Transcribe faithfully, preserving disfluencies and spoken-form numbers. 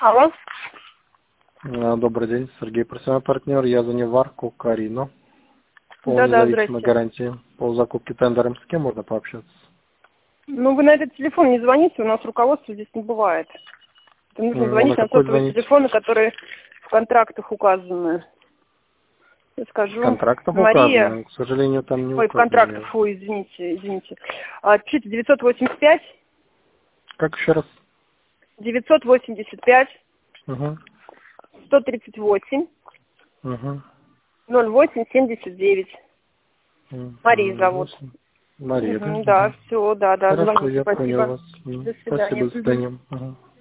Алло. Добрый день, Сергей, профессиональный партнер. Я за Неварку Карину. По Да, да, независимой здрасте. гарантии. По закупке тендером с кем можно пообщаться? Ну, вы на этот телефон не звоните, у нас руководства здесь не бывает. Это нужно Ну, звонить на на какой сотовые звонить? телефоны, которые в контрактах указаны. Я В скажу. контрактах Мария. указано. К сожалению, там не Ой, в указано. контрактах, Я- фу, извините, извините. А, пишите девятьсот восемьдесят пять, Как еще раз? девятьсот восемьдесят пять, Угу. сто тридцать восемь, Угу. ноль восемь семьдесят девять. Мария зовут. Мария, да? Мгм, да, Угу. все, да, да, Хорошо, звоните, я понял спасибо. вас. Мгм. До свидания. Спасибо, до Мгм. свидания. Угу.